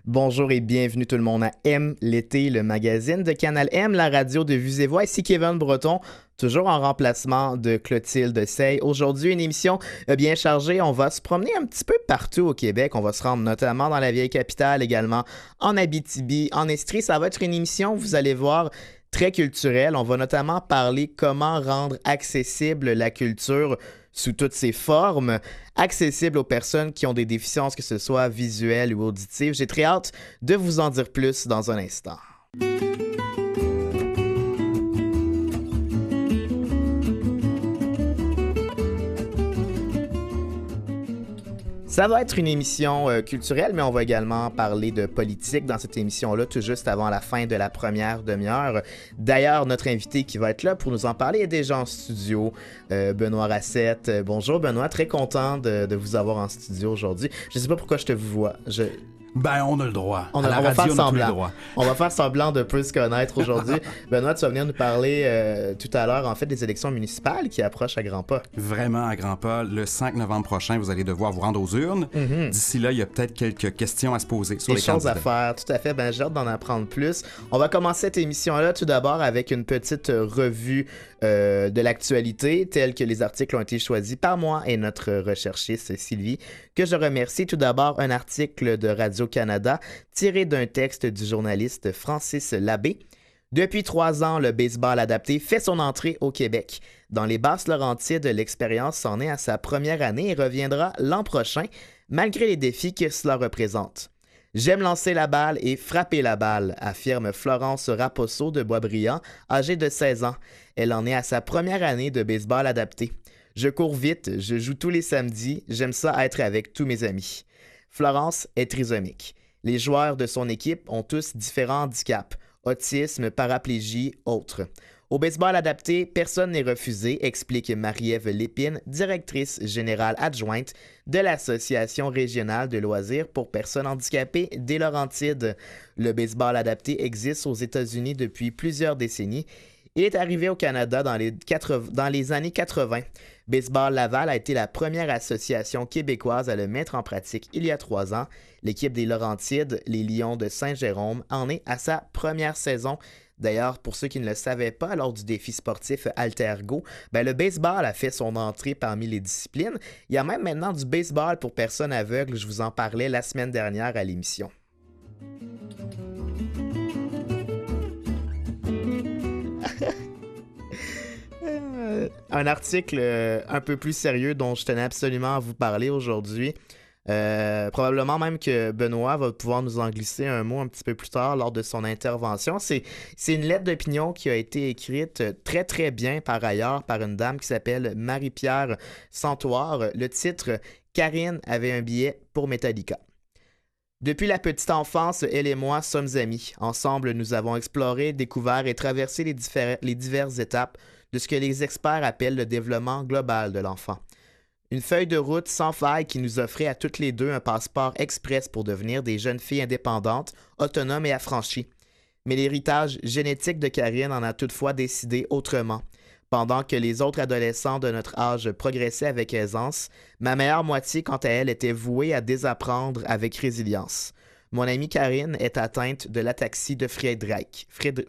Bonjour et bienvenue tout le monde à M l'été, le magazine de Canal M, la radio de Vues et Voix. Ici Kevin Breton, toujours en remplacement de Clotilde Sey. Aujourd'hui, une émission bien chargée. On va se promener un petit peu partout au Québec. On va se rendre notamment dans la vieille capitale, également en Abitibi, en Estrie. Ça va être une émission, vous allez voir, très culturelle. On va notamment parler comment rendre accessible la culture sous toutes ses formes, accessible aux personnes qui ont des déficiences, que ce soit visuelles ou auditives. J'ai très hâte de vous en dire plus dans un instant. Ça va être une émission culturelle, mais on va également parler de politique dans cette émission-là, tout juste avant la fin de la première demi-heure. D'ailleurs, notre invité qui va être là pour nous en parler est déjà en studio, Benoît Racette. Bonjour Benoît, très content de vous avoir en studio aujourd'hui. Je ne sais pas pourquoi je te vois. Ben, on a le droit. On va faire semblant. On va faire semblant de peu se connaître aujourd'hui. Benoît, tu vas venir nous parler tout à l'heure, en fait, des élections municipales qui approchent à grands pas. Vraiment à grands pas. Le 5 novembre prochain, vous allez devoir vous rendre aux urnes. D'ici là, il y a peut-être quelques questions à se poser sur les candidats. Des choses à faire, tout à fait. Ben, j'ai hâte d'en apprendre plus. On va commencer cette émission-là tout d'abord avec une petite revue de l'actualité, telle que les articles ont été choisis par moi et notre recherchiste Sylvie, que je remercie. Tout d'abord, un article de Radio-Canada tiré d'un texte du journaliste Francis Labbé. Depuis 3 ans, le baseball adapté fait son entrée au Québec. Dans les Basses-Laurentides, l'expérience s'en est à sa première année et reviendra l'an prochain, malgré les défis que cela représente. J'aime lancer la balle et frapper la balle, affirme Florence Raposo de Boisbriand, âgée de 16 ans. Elle en est à sa première année de baseball adapté. Je cours vite, je joue tous les samedis, j'aime ça être avec tous mes amis. Florence est trisomique. Les joueurs de son équipe ont tous différents handicaps, autisme, paraplégie, autres. Au baseball adapté, personne n'est refusé, explique Marie-Ève Lépine, directrice générale adjointe de l'Association régionale de loisirs pour personnes handicapées des Laurentides. Le baseball adapté existe aux États-Unis depuis plusieurs décennies. Il est arrivé au Canada dans les années 80. Baseball Laval a été la première association québécoise à le mettre en pratique il y a 3 ans. L'équipe des Laurentides, les Lions de Saint-Jérôme, en est à sa première saison. D'ailleurs, pour ceux qui ne le savaient pas, lors du défi sportif Altergo, le baseball a fait son entrée parmi les disciplines. Il y a même maintenant du baseball pour personnes aveugles. Je vous en parlais la semaine dernière à l'émission. Un article un peu plus sérieux dont je tenais absolument à vous parler aujourd'hui. Probablement même que Benoît va pouvoir nous en glisser un mot un petit peu plus tard lors de son intervention. C'est une lettre d'opinion qui a été écrite très très bien par ailleurs par une dame qui s'appelle Marie-Pierre Santoire. Le titre « Karine avait un billet pour Metallica ». Depuis la petite enfance, elle et moi sommes amis. Ensemble, nous avons exploré, découvert et traversé les diverses étapes de ce que les experts appellent le développement global de l'enfant. Une feuille de route sans faille qui nous offrait à toutes les deux un passeport express pour devenir des jeunes filles indépendantes, autonomes et affranchies. Mais l'héritage génétique de Karine en a toutefois décidé autrement. Pendant que les autres adolescents de notre âge progressaient avec aisance, ma meilleure moitié, quant à elle, était vouée à désapprendre avec résilience. Mon amie Karine est atteinte de l'ataxie de Friedreich.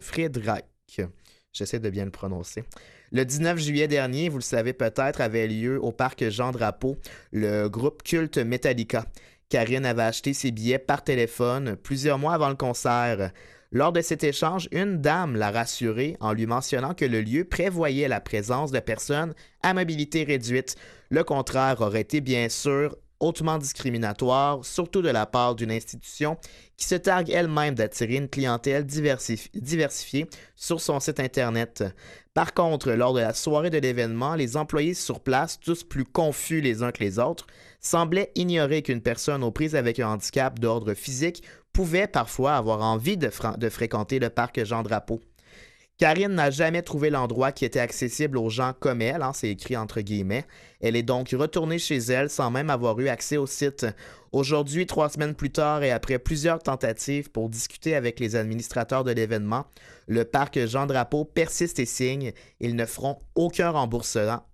J'essaie de bien le prononcer. Le 19 juillet dernier, vous le savez peut-être, avait lieu au parc Jean-Drapeau le groupe culte Metallica. Karine avait acheté ses billets par téléphone plusieurs mois avant le concert. Lors de cet échange, une dame l'a rassurée en lui mentionnant que le lieu prévoyait la présence de personnes à mobilité réduite. Le contraire aurait été bien sûr hautement discriminatoire, surtout de la part d'une institution qui se targue elle-même d'attirer une clientèle diversifiée sur son site Internet. Par contre, lors de la soirée de l'événement, les employés sur place, tous plus confus les uns que les autres, semblaient ignorer qu'une personne aux prises avec un handicap d'ordre physique pouvait parfois avoir envie de fréquenter le parc Jean-Drapeau. Karine n'a jamais trouvé l'endroit qui était accessible aux gens comme elle, c'est écrit entre guillemets. Elle est donc retournée chez elle sans même avoir eu accès au site. Aujourd'hui, 3 semaines plus tard et après plusieurs tentatives pour discuter avec les administrateurs de l'événement, le parc Jean-Drapeau persiste et signe. Ils ne feront aucun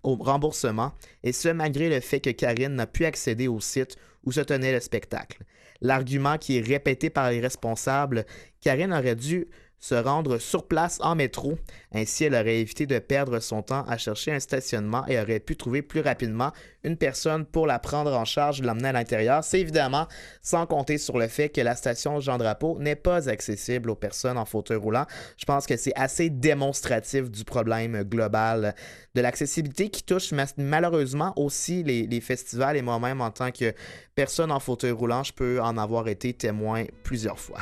remboursement, et ce malgré le fait que Karine n'a pu accéder au site où se tenait le spectacle. l'argument qui est répété par les responsables. Karine aurait dû se rendre sur place en métro. Ainsi, elle aurait évité de perdre son temps à chercher un stationnement et aurait pu trouver plus rapidement une personne pour la prendre en charge et l'emmener à l'intérieur. C'est évidemment sans compter sur le fait que la station Jean-Drapeau n'est pas accessible aux personnes en fauteuil roulant. Je pense que c'est assez démonstratif du problème global de l'accessibilité qui touche malheureusement aussi les festivals et moi-même en tant que personne en fauteuil roulant, je peux en avoir été témoin plusieurs fois.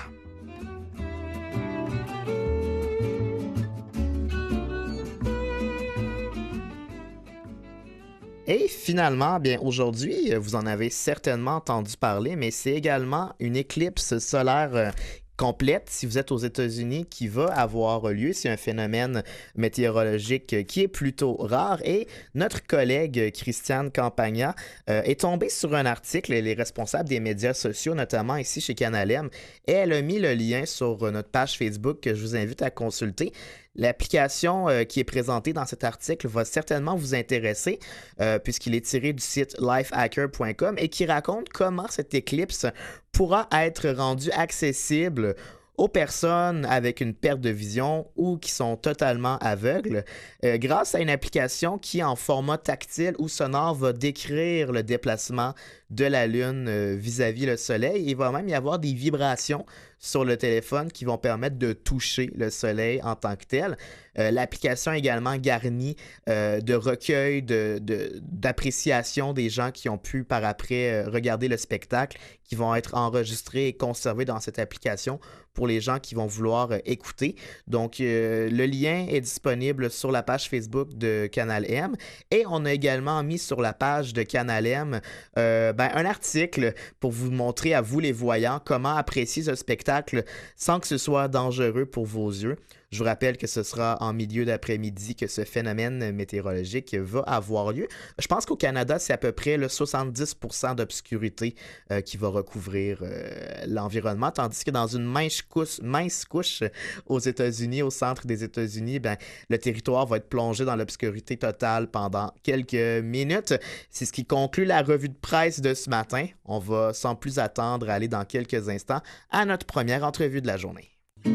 Et finalement, bien aujourd'hui, vous en avez certainement entendu parler, mais c'est également une éclipse solaire complète, si vous êtes aux États-Unis, qui va avoir lieu. C'est un phénomène météorologique qui est plutôt rare. Et notre collègue Christiane Campagna est tombée sur un article, elle est responsable des médias sociaux, notamment ici chez Canal M, et elle a mis le lien sur notre page Facebook que je vous invite à consulter. L'application qui est présentée dans cet article va certainement vous intéresser puisqu'il est tiré du site lifehacker.com et qui raconte comment cette éclipse pourra être rendue accessible aux personnes avec une perte de vision ou qui sont totalement aveugles grâce à une application qui, en format tactile ou sonore, va décrire le déplacement de la Lune vis-à-vis le Soleil. Il va même y avoir des vibrations sur le téléphone qui vont permettre de toucher le Soleil en tant que tel. L'application est également garnie de recueils d'appréciation des gens qui ont pu par après regarder le spectacle, qui vont être enregistrés et conservés dans cette application pour les gens qui vont vouloir écouter. Donc, le lien est disponible sur la page Facebook de Canal M et on a également mis sur la page de Canal M un article pour vous montrer à vous les voyants comment apprécier ce spectacle sans que ce soit dangereux pour vos yeux. Je vous rappelle que ce sera en milieu d'après-midi que ce phénomène météorologique va avoir lieu. Je pense qu'au Canada, c'est à peu près le 70% d'obscurité qui va recouvrir l'environnement, tandis que dans une mince couche aux États-Unis, au centre des États-Unis, le territoire va être plongé dans l'obscurité totale pendant quelques minutes. C'est ce qui conclut la revue de presse de ce matin. On va sans plus attendre aller dans quelques instants à notre première entrevue de la journée.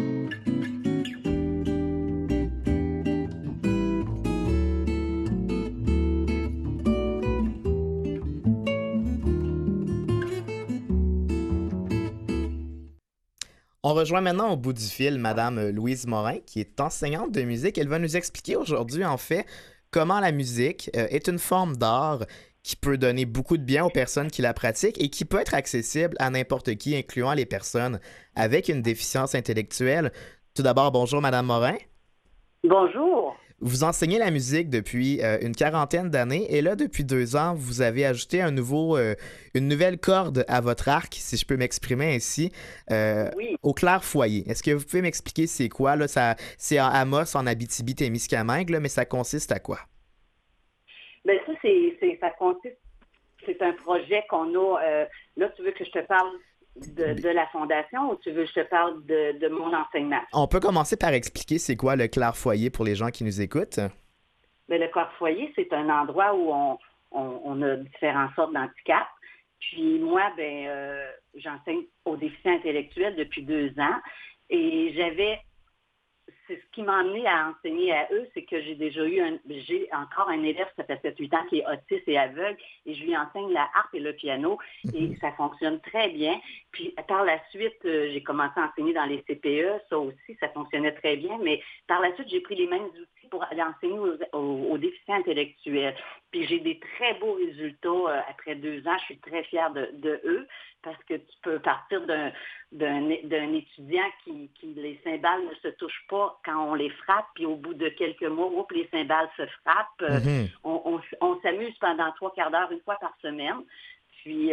On rejoint maintenant au bout du fil Madame Louise Morin, qui est enseignante de musique. Elle va nous expliquer aujourd'hui, en fait, comment la musique est une forme d'art qui peut donner beaucoup de bien aux personnes qui la pratiquent et qui peut être accessible à n'importe qui, incluant les personnes avec une déficience intellectuelle. Tout d'abord, bonjour Madame Morin. Bonjour. Vous enseignez la musique depuis une quarantaine d'années et là, depuis 2 ans, vous avez ajouté une nouvelle corde à votre arc, si je peux m'exprimer ainsi, Oui. au clair-foyer. Est-ce que vous pouvez m'expliquer c'est quoi? Là, c'est à Amos, en Abitibi-Témiscamingue, mais ça consiste à quoi? Bien, ça consiste, c'est un projet qu'on a. Là, tu veux que je te parle de la fondation ou tu veux que je te parle de mon enseignement? On peut commencer par expliquer c'est quoi le clair-foyer pour les gens qui nous écoutent. Bien, le clair-foyer, c'est un endroit où on a différentes sortes d'handicaps. Puis moi, j'enseigne aux déficients intellectuels depuis 2 ans et c'est ce qui m'a amené à enseigner à eux, c'est que j'ai encore un élève, ça fait 7-8 ans, qui est autiste et aveugle, et je lui enseigne la harpe et le piano, et ça fonctionne très bien. Puis par la suite, j'ai commencé à enseigner dans les CPE, ça aussi, ça fonctionnait très bien, mais par la suite, j'ai pris les mêmes outils pour aller enseigner aux déficients intellectuels. Puis j'ai des très beaux résultats après 2 ans, je suis très fière de eux, parce que tu peux partir d'un étudiant qui les cymbales ne se touchent pas quand on les frappe, puis au bout de quelques mois, les cymbales se frappent. On s'amuse pendant 3/4 d'heure, une fois par semaine. Puis,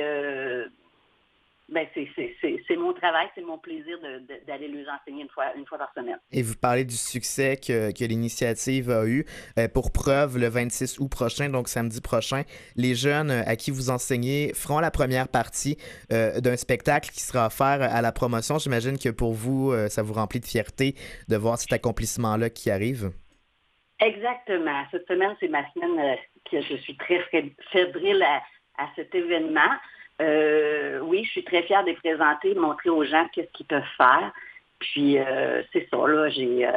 c'est mon travail, c'est mon plaisir d'aller les enseigner une fois par semaine. Et vous parlez du succès que l'initiative a eu. Pour preuve, le 26 août prochain, donc samedi prochain, les jeunes à qui vous enseignez feront la première partie d'un spectacle qui sera offert à la promotion. J'imagine que pour vous, ça vous remplit de fierté de voir cet accomplissement-là qui arrive. Exactement. Cette semaine, c'est ma semaine que je suis très fébrile à cet événement. Oui, je suis très fière de les présenter, de montrer aux gens qu'est-ce qu'ils peuvent faire. Puis, c'est ça, là,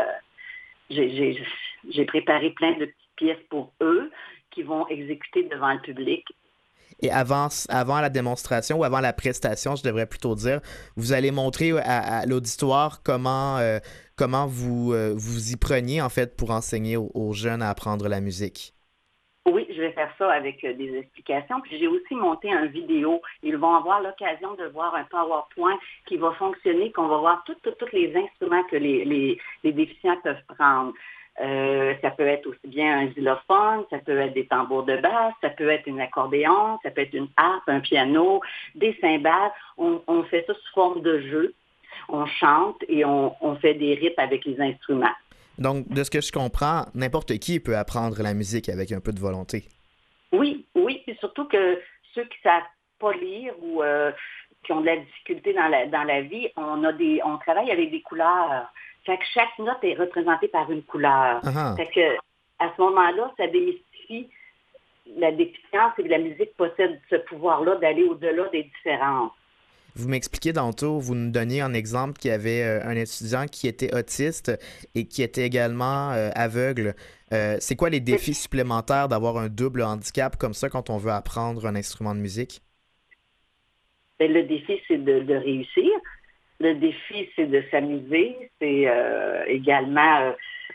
j'ai préparé plein de petites pièces pour eux qui vont exécuter devant le public. Et avant la démonstration ou avant la prestation, je devrais plutôt dire, vous allez montrer à l'auditoire comment vous y preniez, en fait, pour enseigner aux jeunes à apprendre la musique. Oui, je vais faire ça avec des explications. Puis j'ai aussi monté une vidéo. Ils vont avoir l'occasion de voir un PowerPoint qui va fonctionner, qu'on va voir tous les instruments que les déficients peuvent prendre. Ça peut être aussi bien un xylophone, ça peut être des tambours de basse, ça peut être un accordéon, ça peut être une harpe, un piano, des cymbales. On fait ça sous forme de jeu. On chante et on fait des rythmes avec les instruments. Donc, de ce que je comprends, n'importe qui peut apprendre la musique avec un peu de volonté. Oui, puis surtout que ceux qui ne savent pas lire ou qui ont de la difficulté dans la vie, on travaille avec des couleurs. Fait que chaque note est représentée par une couleur. Uh-huh. Fait que à ce moment-là, ça démystifie la déficience et que la musique possède ce pouvoir-là d'aller au-delà des différences. Vous m'expliquiez tantôt, vous nous donniez un exemple qu'il y avait un étudiant qui était autiste et qui était également aveugle. C'est quoi les défis supplémentaires d'avoir un double handicap comme ça quand on veut apprendre un instrument de musique? Bien, le défi, c'est de réussir. Le défi, c'est de s'amuser. C'est également...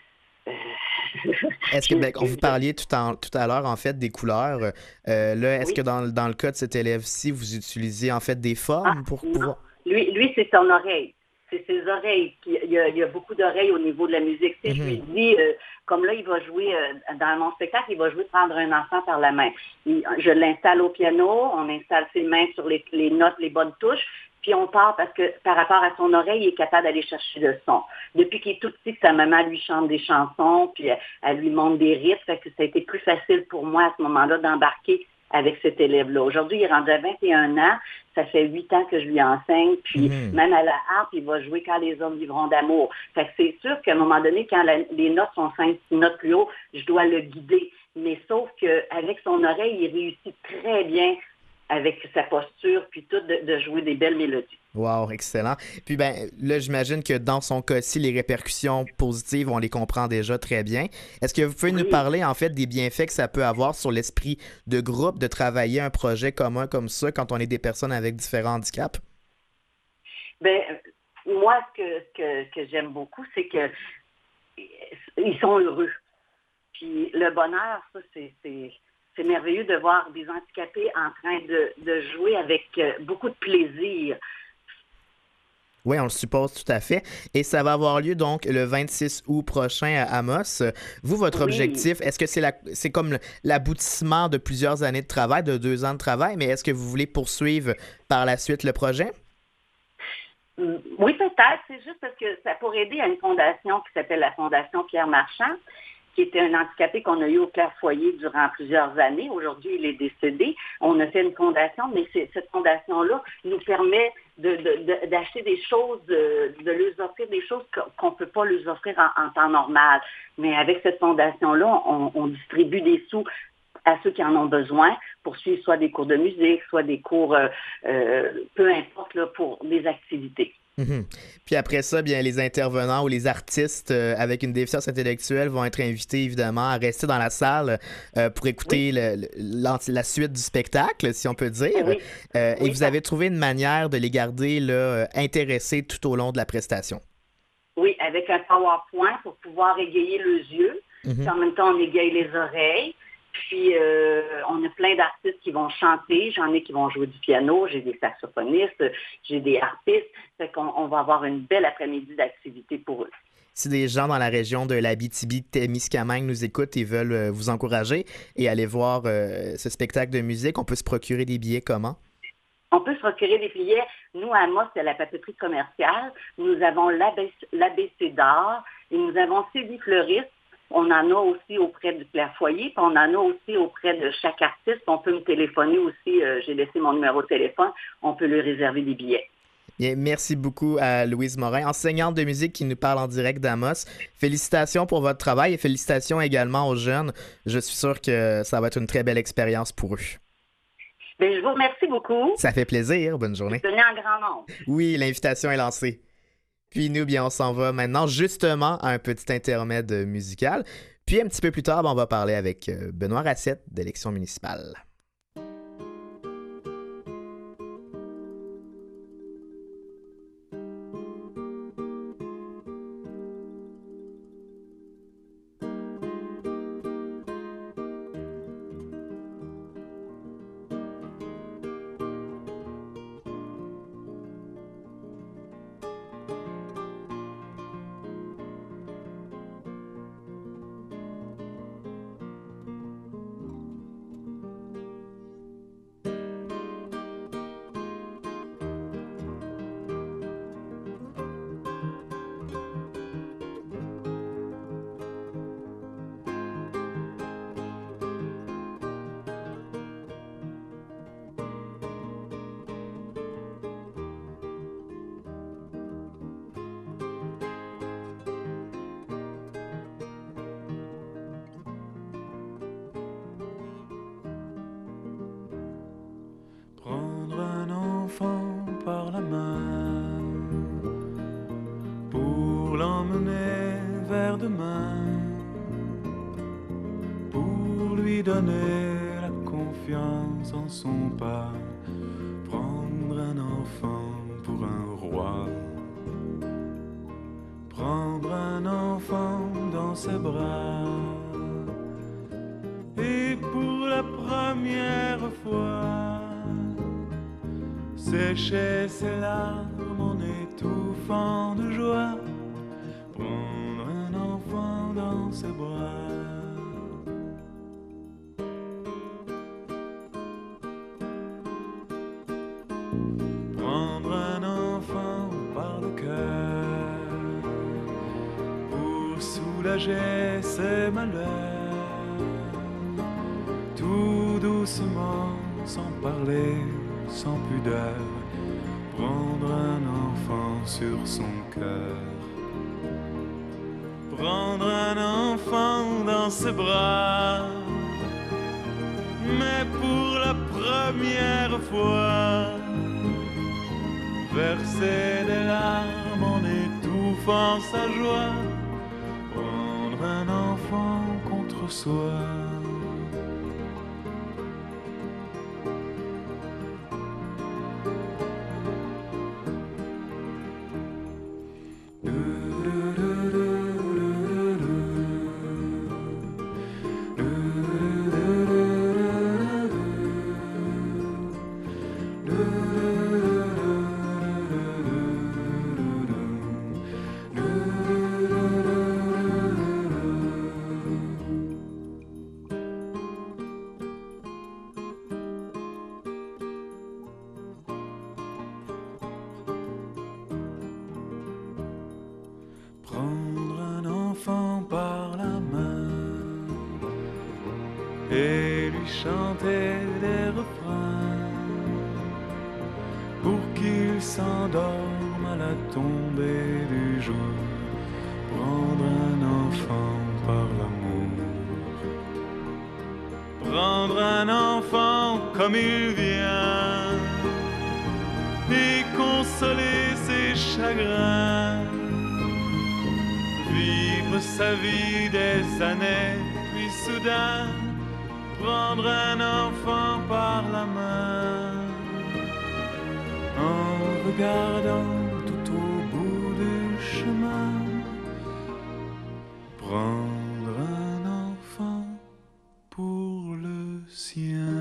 Est-ce que, vous parliez tout à l'heure, en fait, des couleurs. Là, est-ce que dans le cas de cet élève-ci, vous utilisiez, en fait, des formes pour pouvoir... Lui, c'est son oreille. C'est ses oreilles. Il y a beaucoup d'oreilles au niveau de la musique. Je lui dis, comme là, il va jouer, dans mon spectacle, il va jouer prendre un enfant par la main. Je l'installe au piano, on installe ses mains sur les notes, les bonnes touches, puis on part parce que par rapport à son oreille, il est capable d'aller chercher le son. Depuis qu'il est tout petit, sa maman lui chante des chansons, puis elle lui montre des rythmes, fait que ça a été plus facile pour moi à ce moment-là d'embarquer avec cet élève-là. Aujourd'hui, il est rendu à 21 ans. Ça fait 8 ans que je lui enseigne. Puis même à la harpe, il va jouer Quand les hommes vivront d'amour. Fait que c'est sûr qu'à un moment donné, quand les notes sont 5-6 notes plus haut, je dois le guider. Mais sauf qu'avec son oreille, il réussit très bien avec sa posture, puis tout, de jouer des belles mélodies. Wow, excellent. Puis là, j'imagine que dans son cas-ci, les répercussions positives, on les comprend déjà très bien. Est-ce que vous pouvez nous parler, en fait, des bienfaits que ça peut avoir sur l'esprit de groupe, de travailler un projet commun comme ça quand on est des personnes avec différents handicaps? Bien, moi, ce que j'aime beaucoup, c'est que ils sont heureux. Puis le bonheur, ça, c'est merveilleux de voir des handicapés en train de jouer avec beaucoup de plaisir. Oui, on le suppose tout à fait. Et ça va avoir lieu donc le 26 août prochain à Amos. Vous, votre objectif, est-ce que c'est comme l'aboutissement de plusieurs années de travail, de 2 ans de travail, mais est-ce que vous voulez poursuivre par la suite le projet? Oui, peut-être. C'est juste parce que ça pourrait aider à une fondation qui s'appelle la Fondation Pierre Marchand, qui était un handicapé qu'on a eu au Clair Foyer durant plusieurs années. Aujourd'hui, il est décédé. On a fait une fondation, mais cette fondation-là nous permet d'acheter des choses, de leur offrir des choses qu'on ne peut pas leur offrir en temps normal. Mais avec cette fondation-là, on distribue des sous à ceux qui en ont besoin pour suivre soit des cours de musique, soit des cours, peu importe, là, pour des activités. Puis après ça, bien, les intervenants ou les artistes avec une déficience intellectuelle vont être invités évidemment à rester dans la salle pour écouter la suite du spectacle, si on peut dire. Et vous avez trouvé une manière de les garder là, intéressés tout au long de la prestation. Oui, avec un PowerPoint pour pouvoir égayer les yeux. Puis en même temps, on égaye les oreilles. Puis, on a plein d'artistes qui vont chanter. J'en ai qui vont jouer du piano. J'ai des saxophonistes, j'ai des harpistes. Fait qu'on va avoir une belle après-midi d'activité pour eux. Si des gens dans la région de l'Abitibi-Témiscamingue nous écoutent et veulent vous encourager et aller voir ce spectacle de musique, on peut se procurer des billets comment? On peut se procurer des billets. Nous, à Amos, c'est la papeterie commerciale. Nous avons l'ABC d'art et nous avons Sylvie Fleuriste. On en a aussi auprès du Clair Foyer, puis on en a aussi auprès de chaque artiste. On peut me téléphoner aussi. J'ai laissé mon numéro de téléphone. On peut lui réserver des billets. Bien, merci beaucoup à Louise Morin, enseignante de musique qui nous parle en direct d'Amos. Félicitations pour votre travail et félicitations également aux jeunes. Je suis sûr que ça va être une très belle expérience pour eux. Bien, je vous remercie beaucoup. Ça fait plaisir. Bonne journée. Venez en grand nombre. Oui, l'invitation est lancée. Puis nous, bien, on s'en va maintenant justement à un petit intermède musical. Puis un petit peu plus tard, on va parler avec Benoît Racette d'élection municipale. Par la main pour l'emmener vers demain, pour lui donner la confiance en son pas, prendre un enfant pour un roi, prendre un enfant dans ses bras, et pour la première fois sécher ses larmes en étouffant de joie, prendre un enfant dans ses bras. Prendre un enfant par le cœur pour soulager ses malheurs, tout doucement, sans parler, sans pudeur, prendre un enfant sur son cœur, prendre un enfant dans ses bras, mais pour la première fois, verser des larmes en étouffant sa joie, prendre un enfant contre soi. Prendre un enfant par la main et lui chanter des refrains pour qu'il s'endorme à la tombée du jour. Prendre un enfant par l'amour, prendre un enfant comme il vient et consoler ses chagrins, vivre sa vie des années, puis soudain prendre un enfant par la main, en regardant tout au bout du chemin, prendre un enfant pour le sien.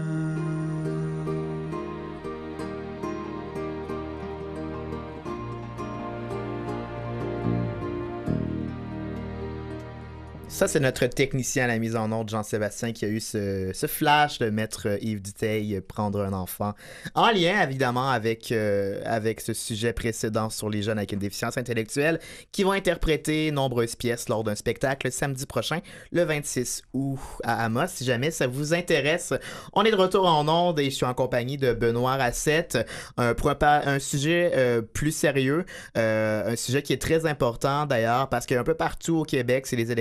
Ça, c'est notre technicien à la mise en ordre, Jean-Sébastien, qui a eu ce flash de mettre Yves Dutheil prendre un enfant, en lien, évidemment, avec ce sujet précédent sur les jeunes avec une déficience intellectuelle, qui vont interpréter nombreuses pièces lors d'un spectacle samedi prochain, le 26 août à Amos. Si jamais ça vous intéresse, on est de retour en ondes et je suis en compagnie de Benoît Racette, pour un sujet plus sérieux, un sujet qui est très important, d'ailleurs, parce qu'un peu partout au Québec, c'est les élections municipales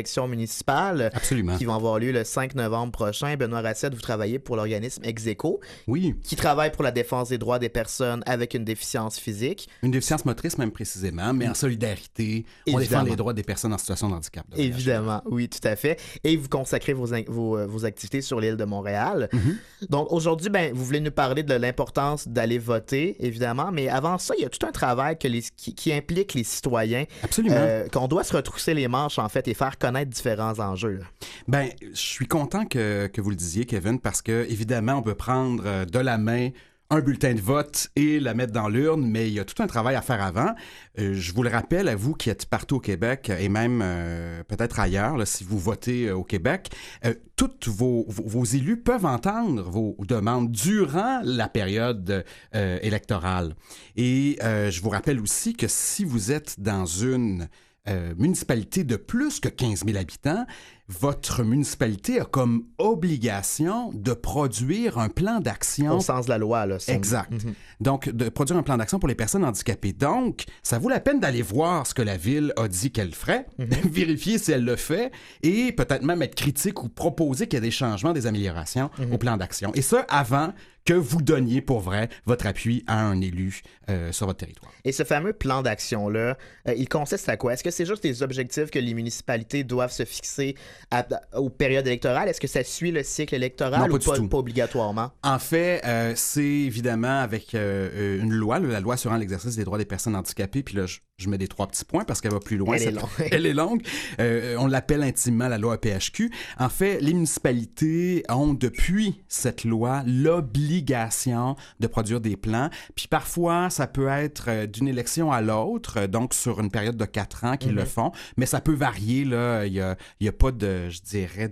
municipales Absolument. qui vont avoir lieu le 5 novembre prochain. Benoît Racette, vous travaillez pour l'organisme Execo, Oui, qui travaille pour la défense des droits des personnes avec une déficience physique. une déficience motrice même précisément, mais en solidarité, on défend Évidemment. les droits des personnes en situation de handicap. de VIH. Évidemment, oui, tout à fait. Et vous consacrez vos activités sur l'île de Montréal. Donc aujourd'hui, vous voulez nous parler de l'importance d'aller voter, évidemment, mais avant ça, il y a tout un travail qui implique les citoyens, Absolument. qu'on doit se retrousser les manches, en fait, et faire connaître différents enjeux. Ben, je suis content que vous le disiez, Kevin, parce que évidemment, on peut prendre de la main un bulletin de vote et la mettre dans l'urne, mais il y a tout un travail à faire avant. Je vous le rappelle, à vous qui êtes partout au Québec et même peut-être ailleurs, là, si vous votez au Québec, tous vos élus peuvent entendre vos demandes durant la période électorale. Et je vous rappelle aussi que si vous êtes dans une municipalité de plus que 15 000 habitants, votre municipalité a comme obligation de produire un plan d'action. Au sens de la loi, là. Exact. Donc, de produire un plan d'action pour les personnes handicapées. Donc, ça vaut la peine d'aller voir ce que la Ville a dit qu'elle ferait, vérifier si elle le fait et peut-être même être critique ou proposer qu'il y ait des changements, des améliorations au plan d'action. Et ça, avant que vous donniez pour vrai votre appui à un élu sur votre territoire. Et ce fameux plan d'action-là, il consiste à quoi? Est-ce que c'est juste des objectifs que les municipalités doivent se fixer aux périodes électorales? Est-ce que ça suit le cycle électoral Non, ou pas du tout. pas obligatoirement? En fait, c'est évidemment avec une loi, la loi sur l'exercice des droits des personnes handicapées, puis là, je mets des 3 petits points parce qu'elle va plus loin. Elle est longue. Elle est longue. On l'appelle intimement la loi APHQ. En fait, les municipalités ont depuis cette loi l'obligation de produire des plans. Puis parfois, ça peut être d'une élection à l'autre, donc sur une période de 4 ans qu'ils le font, mais ça peut varier. Là. Il y a pas de, je dirais,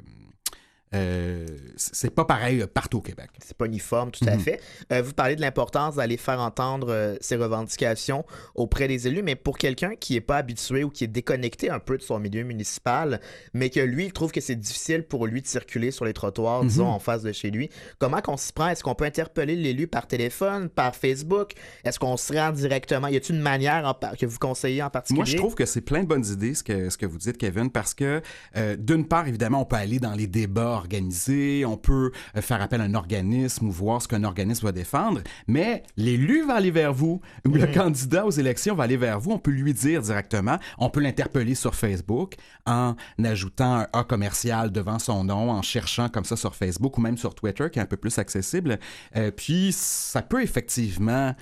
c'est pas pareil partout au Québec. C'est pas uniforme, tout à fait. Vous parlez de l'importance d'aller faire entendre ces revendications auprès des élus, mais pour quelqu'un qui n'est pas habitué ou qui est déconnecté un peu de son milieu municipal, mais que lui, il trouve que c'est difficile pour lui de circuler sur les trottoirs, disons, en face de chez lui, comment qu'on s'y prend? Est-ce qu'on peut interpeller l'élu par téléphone, par Facebook? Est-ce qu'on se rend directement? Y a-t-il une manière que vous conseillez en particulier? Moi, je trouve que c'est plein de bonnes idées, ce que vous dites, Kevin, parce que, d'une part, évidemment, on peut aller dans les débats organisé, on peut faire appel à un organisme ou voir ce qu'un organisme va défendre, mais l'élu va aller vers vous, ou le candidat aux élections va aller vers vous, on peut lui dire directement, on peut l'interpeller sur Facebook en ajoutant un A commercial devant son nom, en cherchant comme ça sur Facebook ou même sur Twitter, qui est un peu plus accessible, puis ça peut effectivement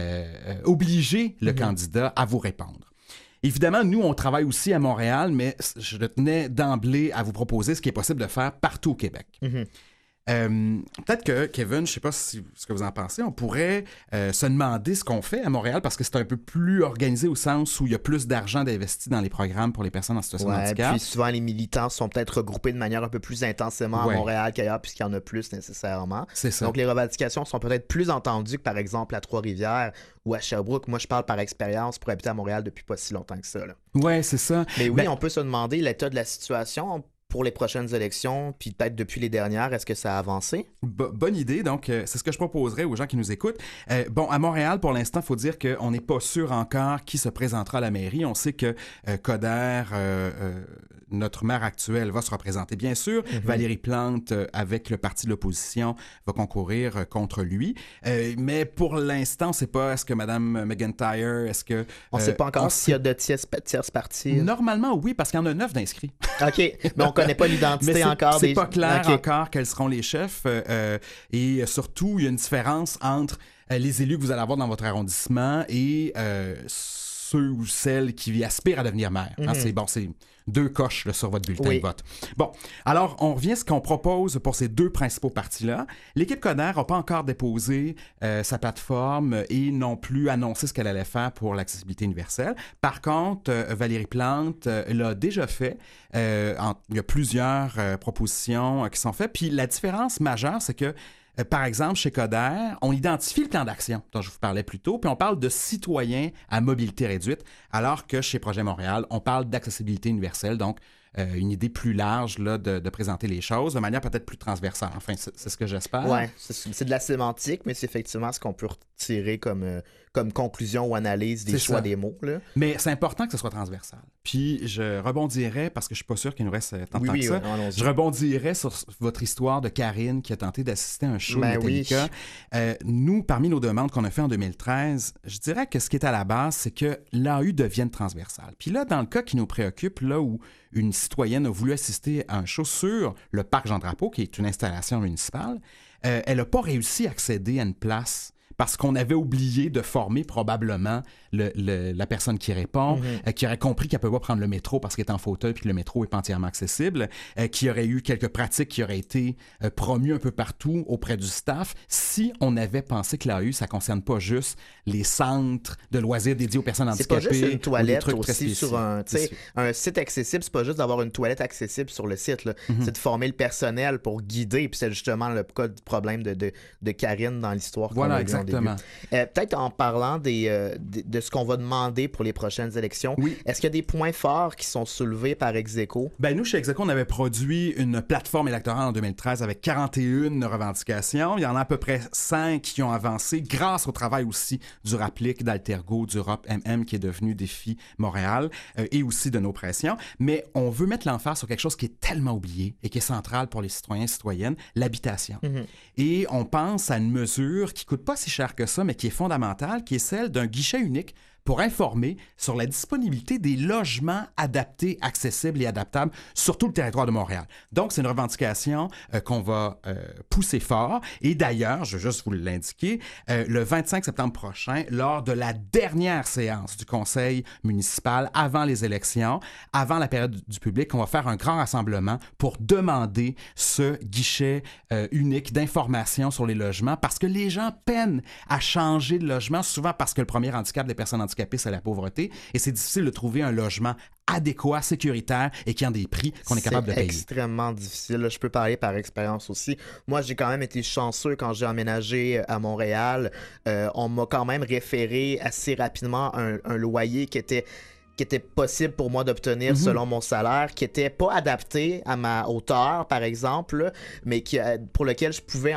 obliger le candidat à vous répondre. Évidemment, nous, on travaille aussi à Montréal, mais je tenais d'emblée à vous proposer ce qui est possible de faire partout au Québec. Peut-être que, Kevin, je ne sais pas ce que vous en pensez, on pourrait se demander ce qu'on fait à Montréal parce que c'est un peu plus organisé au sens où il y a plus d'argent d'investi dans les programmes pour les personnes en situation de handicap. Puis souvent, les militants sont peut-être regroupés de manière un peu plus intensément à Montréal qu'ailleurs puisqu'il y en a plus nécessairement. C'est ça. Donc, les revendications sont peut-être plus entendues que, par exemple, à Trois-Rivières ou à Sherbrooke. Moi, je parle par expérience pour habiter à Montréal depuis pas si longtemps que ça. Oui, c'est ça. Mais oui, on peut se demander l'état de la situation pour les prochaines élections, puis peut-être depuis les dernières, est-ce que ça a avancé? Bonne idée. Donc, c'est ce que je proposerais aux gens qui nous écoutent. Bon, à Montréal, pour l'instant, il faut dire qu'on n'est pas sûr encore qui se présentera à la mairie. On sait que Coder, notre maire actuel, va se représenter, bien sûr. Valérie Plante, avec le parti de l'opposition, va concourir contre lui. Mais pour l'instant, on ne sait pas, est-ce que Mme McIntyre, est-ce que... On ne sait pas encore s'il y a de tierces parties. Normalement, oui, parce qu'il y en a 9 d'inscrits. OK, mais on connaît pas l'identité encore. C'est pas clair encore quels seront les chefs. Et surtout, il y a une différence entre les élus que vous allez avoir dans votre arrondissement et ceux ou celles qui aspirent à devenir maire. C'est 2 coches là, sur votre bulletin de vote. Bon, alors, on revient à ce qu'on propose pour ces 2 principaux partis-là. L'équipe Coder n'a pas encore déposé sa plateforme et non plus annoncé ce qu'elle allait faire pour l'accessibilité universelle. Par contre, Valérie Plante l'a déjà fait. Il y a plusieurs propositions qui sont faites. Puis la différence majeure, c'est que par exemple, chez Coder, on identifie le plan d'action dont je vous parlais plus tôt, puis on parle de citoyens à mobilité réduite, alors que chez Projet Montréal, on parle d'accessibilité universelle, donc une idée plus large là, de présenter les choses de manière peut-être plus transversale. Enfin, c'est ce que j'espère. Oui, c'est de la sémantique, mais c'est effectivement ce qu'on peut retirer comme comme conclusion ou analyse des choix des mots. Là. Mais c'est important que ce soit transversal. Puis je rebondirais, parce que je suis pas sûr qu'il nous reste tant de temps que ça, je rebondirais sur votre histoire de Karine qui a tenté d'assister à un show de Metallica. Nous, parmi nos demandes qu'on a fait en 2013, je dirais que ce qui est à la base, c'est que l'AU devienne transversale. Puis là, dans le cas qui nous préoccupe, là où une citoyenne a voulu assister à un show sur le parc Jean-Drapeau, qui est une installation municipale, elle n'a pas réussi à accéder à une place parce qu'on avait oublié de former probablement la personne qui répond, qui aurait compris qu'elle ne peut pas prendre le métro parce qu'elle est en fauteuil puis que le métro n'est pas entièrement accessible, qui aurait eu quelques pratiques qui auraient été promues un peu partout auprès du staff, si on avait pensé que l'AU, ça ne concerne pas juste les centres de loisirs dédiés aux personnes handicapées. C'est pas juste une toilette aussi sur un site accessible, c'est pas juste d'avoir une toilette accessible sur le site, là. C'est de former le personnel pour guider, puis c'est justement le cas du problème de Karine dans l'histoire. Voilà, exactement. Peut-être en parlant de ce qu'on va demander pour les prochaines élections, est-ce qu'il y a des points forts qui sont soulevés par Execo? Ben nous, chez Execo, on avait produit une plateforme électorale en 2013 avec 41 revendications. Il y en a à peu près 5 qui ont avancé grâce au travail aussi du Rapplique, d'Altergo, d'Europe MM qui est devenu Défi Montréal et aussi de nos pressions. Mais on veut mettre l'emphase sur quelque chose qui est tellement oublié et qui est central pour les citoyens et citoyennes, l'habitation. Et on pense à une mesure qui ne coûte pas si cher que ça, mais qui est fondamentale, qui est celle d'un guichet unique pour informer sur la disponibilité des logements adaptés, accessibles et adaptables sur tout le territoire de Montréal. Donc, c'est une revendication qu'on va pousser fort. Et d'ailleurs, je veux juste vous l'indiquer, le 25 septembre prochain, lors de la dernière séance du conseil municipal avant les élections, avant la période du public, on va faire un grand rassemblement pour demander ce guichet unique d'information sur les logements parce que les gens peinent à changer de logement, souvent parce que le premier handicap des personnes handicapées, c'est la pauvreté, et c'est difficile de trouver un logement adéquat, sécuritaire et qui a des prix qu'on est capable de payer. C'est extrêmement difficile. Je peux parler par expérience aussi. Moi, j'ai quand même été chanceux quand j'ai emménagé à Montréal. On m'a quand même référé assez rapidement un loyer qui était possible pour moi d'obtenir selon mon salaire, qui était pas adapté à ma hauteur, par exemple, mais pour lequel je pouvais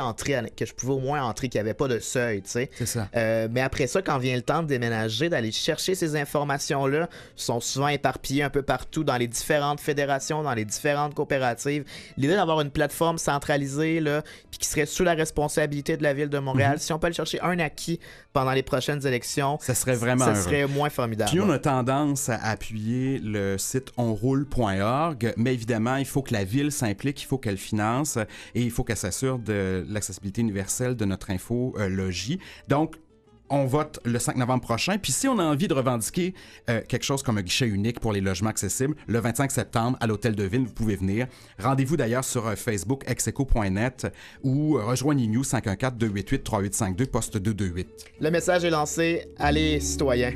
au moins entrer, qu'il n'y avait pas de seuil, tu sais. C'est ça. Mais après ça, quand vient le temps de déménager, d'aller chercher ces informations-là, sont souvent éparpillées un peu partout dans les différentes fédérations, dans les différentes coopératives. L'idée d'avoir une plateforme centralisée, là, puis qui serait sous la responsabilité de la Ville de Montréal, si on peut aller chercher un acquis pendant les prochaines élections, ça serait vraiment serait moins formidable. Puis on a tendance à appuyer le site onroule.org, mais évidemment, il faut que la Ville s'implique, il faut qu'elle finance et il faut qu'elle s'assure de l'accessibilité universelle de notre info logis. Donc, on vote le 5 novembre prochain. Puis si on a envie de revendiquer quelque chose comme un guichet unique pour les logements accessibles, le 25 septembre à l'Hôtel de Ville, vous pouvez venir. Rendez-vous d'ailleurs sur Facebook, execo.net ou rejoignez-nous 514-288-3852, poste 228. Le message est lancé. Allez, citoyens.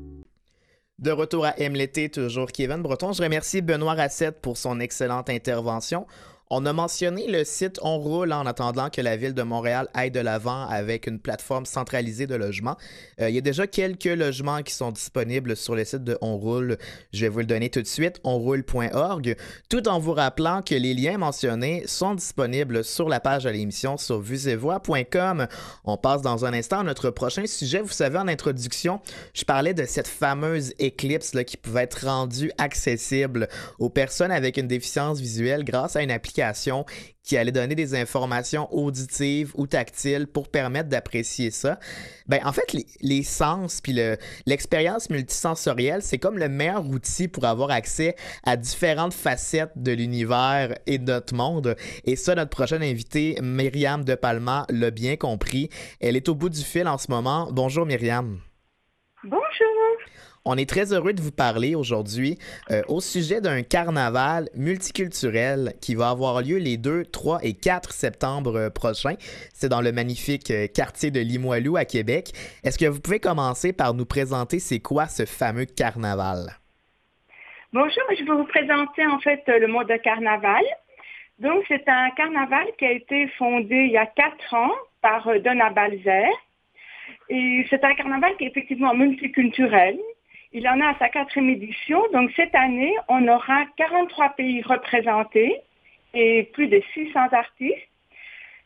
De retour à Aime l'été, toujours Kevin Breton. Je remercie Benoît Racette pour son excellente intervention. On a mentionné le site On Roule en attendant que la Ville de Montréal aille de l'avant avec une plateforme centralisée de logement. Il y a déjà quelques logements qui sont disponibles sur le site de On Roule. Je vais vous le donner tout de suite, onroule.org, tout en vous rappelant que les liens mentionnés sont disponibles sur la page de l'émission sur vuesetvoix.com. On passe dans un instant à notre prochain sujet. Vous savez, en introduction, je parlais de cette fameuse Eclipse là, qui pouvait être rendue accessible aux personnes avec une déficience visuelle grâce à une application qui allait donner des informations auditives ou tactiles pour permettre d'apprécier ça. Ben, en fait, les sens puis l'expérience multisensorielle, c'est comme le meilleur outil pour avoir accès à différentes facettes de l'univers et de notre monde. Et ça, notre prochaine invitée, Myriam De Palma, l'a bien compris. Elle est au bout du fil en ce moment. Bonjour Myriam. Bonjour. On est très heureux de vous parler aujourd'hui au sujet d'un carnaval multiculturel qui va avoir lieu les 2, 3 et 4 septembre prochains. C'est dans le magnifique quartier de Limoilou à Québec. Est-ce que vous pouvez commencer par nous présenter c'est quoi ce fameux carnaval? Bonjour, je vais vous présenter en fait le mot de carnaval. Donc c'est un carnaval qui a été fondé il y a 4 ans par Donna Balzer. Et c'est un carnaval qui est effectivement multiculturel. Il en a à sa 4e édition. Donc, cette année, on aura 43 pays représentés et plus de 600 artistes.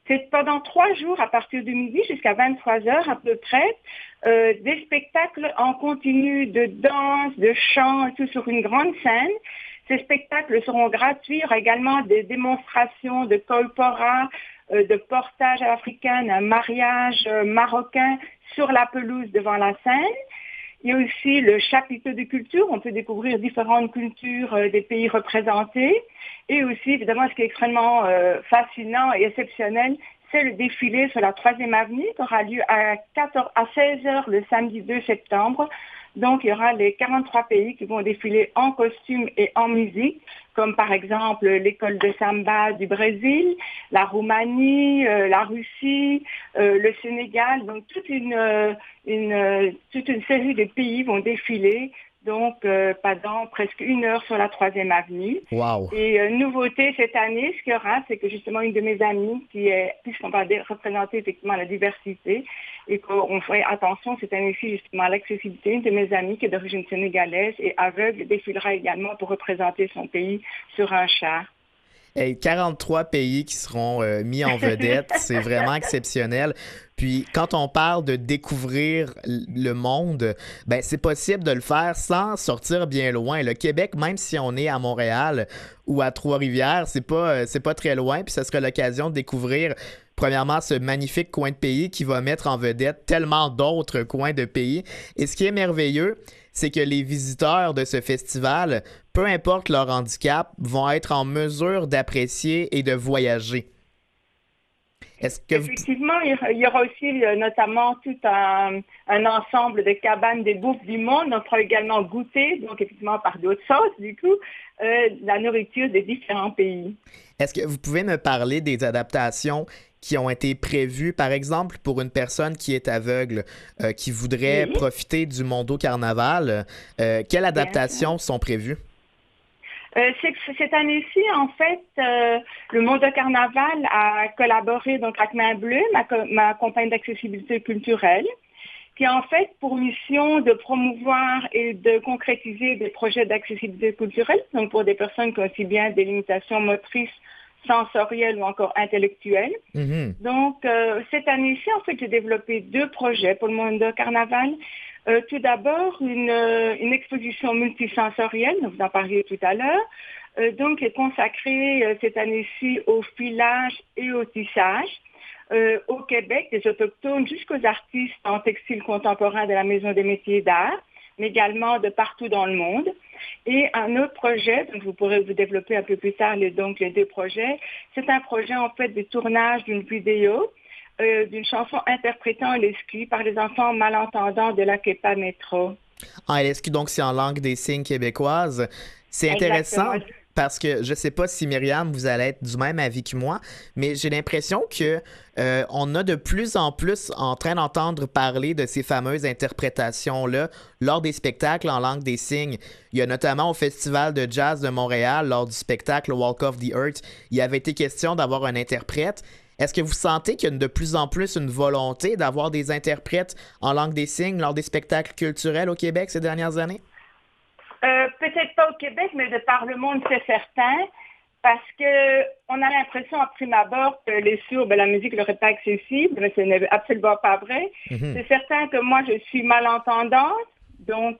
C'est pendant 3 jours à partir de midi jusqu'à 23h à peu près, des spectacles en continu de danse, de chant, tout sur une grande scène. Ces spectacles seront gratuits. Il y aura également des démonstrations de kolpora, de portage à l'africaine, un mariage marocain sur la pelouse devant la scène. Il y a aussi le chapiteau de culture. On peut découvrir différentes cultures des pays représentés. Et aussi, évidemment, ce qui est extrêmement fascinant et exceptionnel, c'est le défilé sur la 3e avenue qui aura lieu à 16h le samedi 2 septembre. Donc, il y aura les 43 pays qui vont défiler en costume et en musique, comme par exemple l'école de samba du Brésil, la Roumanie, la Russie, le Sénégal. Donc, toute une série de pays vont défiler. Donc, pendant presque 1 heure sur la 3e avenue. Wow. Et nouveauté cette année, ce qu'il y aura, c'est que justement une de mes amies, puisqu'on va représenter effectivement la diversité, et qu'on ferait attention cette année-ci justement à l'accessibilité, une de mes amies qui est d'origine sénégalaise et aveugle défilera également pour représenter son pays sur un char. Hey, 43 pays qui seront mis en vedette, c'est vraiment exceptionnel. Puis quand on parle de découvrir le monde, ben c'est possible de le faire sans sortir bien loin. Le Québec, même si on est à Montréal ou à Trois-Rivières, c'est pas très loin. Puis ce serait l'occasion de découvrir premièrement ce magnifique coin de pays qui va mettre en vedette tellement d'autres coins de pays. Et ce qui est merveilleux, c'est que les visiteurs de ce festival, peu importe leur handicap, vont être en mesure d'apprécier et de voyager. Effectivement, il y aura aussi notamment tout un ensemble de cabanes des bouffes du monde. On pourra également goûter, donc effectivement par d'autres sauces, du coup, la nourriture des différents pays. Est-ce que vous pouvez me parler des adaptations qui ont été prévues, par exemple, pour une personne qui est aveugle, qui voudrait profiter du Mondo Carnaval? Quelles adaptations sont prévues? Cette année-ci, en fait, le Mondo Carnaval a collaboré donc avec Main Bleue, ma compagnie d'accessibilité culturelle, qui a en fait pour mission de promouvoir et de concrétiser des projets d'accessibilité culturelle, donc pour des personnes qui ont aussi bien des limitations motrices, sensorielles ou encore intellectuelles. Mm-hmm. Donc, cette année-ci, en fait, j'ai développé 2 projets pour le Mondo Carnaval. Tout d'abord, une exposition multisensorielle, vous en parliez tout à l'heure, donc est consacrée cette année-ci au filage et au tissage. Au Québec, des autochtones jusqu'aux artistes en textile contemporain de la Maison des métiers d'art, mais également de partout dans le monde. Et un autre projet, donc vous pourrez vous développer un peu plus tard les 2 projets, c'est un projet en fait de tournage d'une vidéo d'une chanson interprétée en LSQ par les enfants malentendants de la Kepa Métro. En LSQ, donc c'est en langue des signes québécoise. C'est intéressant. Exactement. Parce que je ne sais pas si Myriam, vous allez être du même avis que moi, mais j'ai l'impression que on a de plus en plus en train d'entendre parler de ces fameuses interprétations-là lors des spectacles en langue des signes. Il y a notamment au Festival de jazz de Montréal, lors du spectacle Walk of the Earth, il y avait été question d'avoir un interprète. Est-ce que vous sentez qu'il y a de plus en plus une volonté d'avoir des interprètes en langue des signes lors des spectacles culturels au Québec ces dernières années? Peut-être pas au Québec, mais de par le monde, c'est certain, parce que on a l'impression à prime abord que les sourds, la musique leur est pas accessible, mais ce n'est absolument pas vrai. Mm-hmm. C'est certain que moi, je suis malentendante, donc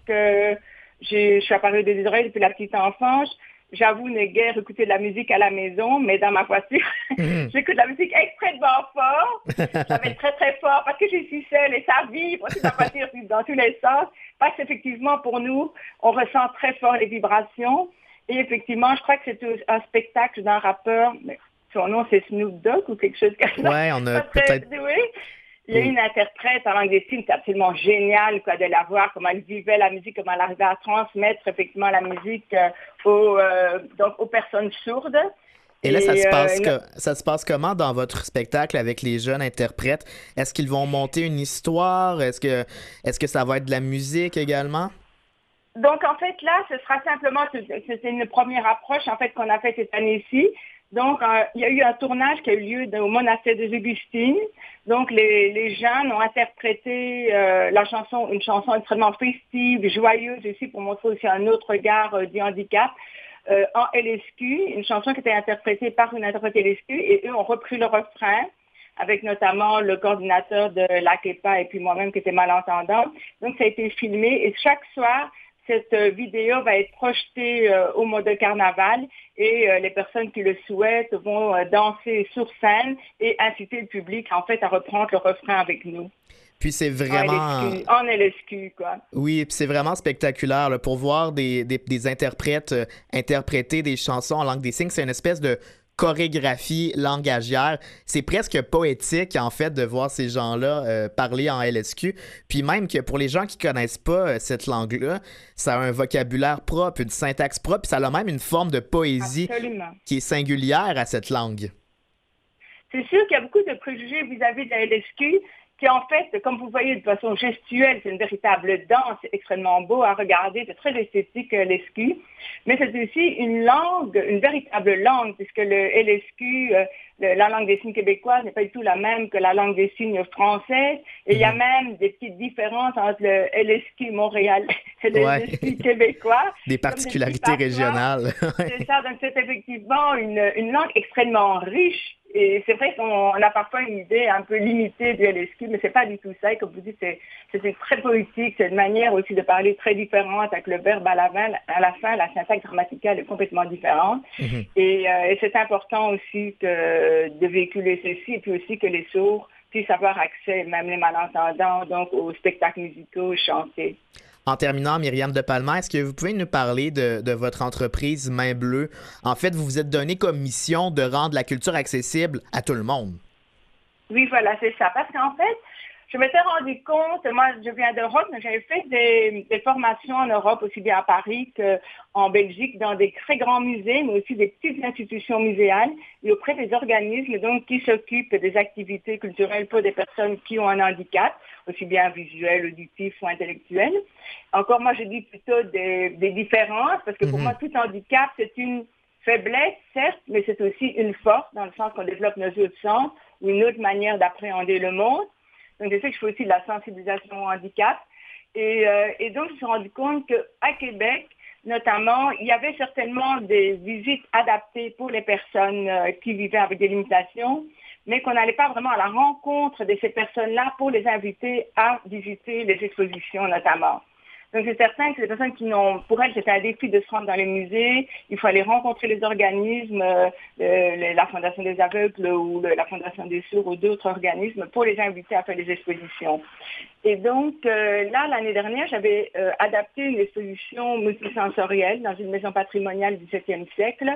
je suis apparue des oreilles depuis la petite enfance. J'avoue ne guère écouter de la musique à la maison, mais dans ma voiture, j'écoute de la musique extrêmement fort. Ça va être très, très fort parce que je suis seule et ça vibre aussi dans ma voiture dans tous les sens. Parce qu'effectivement, pour nous, on ressent très fort les vibrations. Et effectivement, je crois que c'est un spectacle d'un rappeur. Son nom, c'est Snoop Dogg ou quelque chose comme ça. Ouais, on a peut-être... Il y a une interprète en langue des signes, c'est absolument génial de la voir, comment elle vivait la musique, comment elle arrivait à transmettre effectivement la musique aux personnes sourdes. Et là, ça se passe comment dans votre spectacle avec les jeunes interprètes? Est-ce qu'ils vont monter une histoire? Est-ce que ça va être de la musique également? Donc, en fait, là, ce sera simplement, c'était une première approche, en fait, qu'on a fait cette année-ci. Donc, il y a eu un tournage qui a eu lieu au monastère des Augustines. Donc, les jeunes ont interprété une chanson extrêmement festive, joyeuse aussi, pour montrer aussi un autre regard du handicap, en LSQ, une chanson qui était interprétée par une interprète LSQ, et eux ont repris le refrain. avec notamment le coordinateur de l'ACEPA et puis moi-même qui était malentendante. Donc, ça a été filmé et chaque soir, cette vidéo va être projetée au mois de carnaval et les personnes qui le souhaitent vont danser sur scène et inciter le public en fait à reprendre le refrain avec nous. Puis c'est vraiment... En LSQ, quoi. Oui, puis c'est vraiment spectaculaire là, pour voir des interprètes interpréter des chansons en langue des signes. C'est une espèce de chorégraphie langagière. C'est presque poétique, en fait, de voir ces gens-là parler en LSQ. Puis même que pour les gens qui connaissent pas cette langue-là, ça a un vocabulaire propre, une syntaxe propre, puis ça a même une forme de poésie Absolument. Qui est singulière à cette langue. C'est sûr qu'il y a beaucoup de préjugés vis-à-vis de la LSQ, qui en fait, comme vous voyez, de façon gestuelle, c'est une véritable danse, c'est extrêmement beau à regarder, c'est très esthétique LSQ, mais c'est aussi une langue, une véritable langue, puisque le LSQ, la langue des signes québécoise n'est pas du tout la même que la langue des signes française, et il y a même des petites différences entre le LSQ Montréal et le LSQ québécois. Des particularités régionales. C'est ça, donc c'est effectivement une langue extrêmement riche. Et c'est vrai qu'on a parfois une idée un peu limitée du LSQ, mais c'est pas du tout ça. Et comme vous dites, c'est très poétique, c'est une manière aussi de parler très différente avec le verbe à la fin, la syntaxe grammaticale est complètement différente. Mm-hmm. Et c'est important aussi de véhiculer ceci, et puis aussi que les sourds puissent avoir accès, même les malentendants, donc aux spectacles musicaux chantés. En terminant, Myriam de Palma, est-ce que vous pouvez nous parler de votre entreprise Main Bleue? En fait, vous vous êtes donné comme mission de rendre la culture accessible à tout le monde. Oui, voilà, c'est ça. Parce qu'en fait, je m'étais rendu compte, moi je viens d'Europe, mais j'avais fait des formations en Europe, aussi bien à Paris qu'en Belgique, dans des très grands musées, mais aussi des petites institutions muséales et auprès des organismes donc, qui s'occupent des activités culturelles pour des personnes qui ont un handicap, aussi bien visuel, auditif ou intellectuel. Encore, moi je dis plutôt des différences, parce que pour moi tout handicap c'est une faiblesse, certes, mais c'est aussi une force, dans le sens qu'on développe nos autres sens ou une autre manière d'appréhender le monde. Donc, je sais que je fais aussi de la sensibilisation au handicap. Et donc, je me suis rendu compte qu'à Québec, notamment, il y avait certainement des visites adaptées pour les personnes qui vivaient avec des limitations, mais qu'on n'allait pas vraiment à la rencontre de ces personnes-là pour les inviter à visiter les expositions, notamment. Donc, c'est certain que les personnes pour elles, c'était un défi de se rendre dans les musées. Il faut aller rencontrer les organismes, la Fondation des aveugles ou la Fondation des sourds ou d'autres organismes pour les inviter à faire des expositions. Et donc, là, l'année dernière, j'avais adapté une exposition multisensorielle dans une maison patrimoniale du 7e siècle,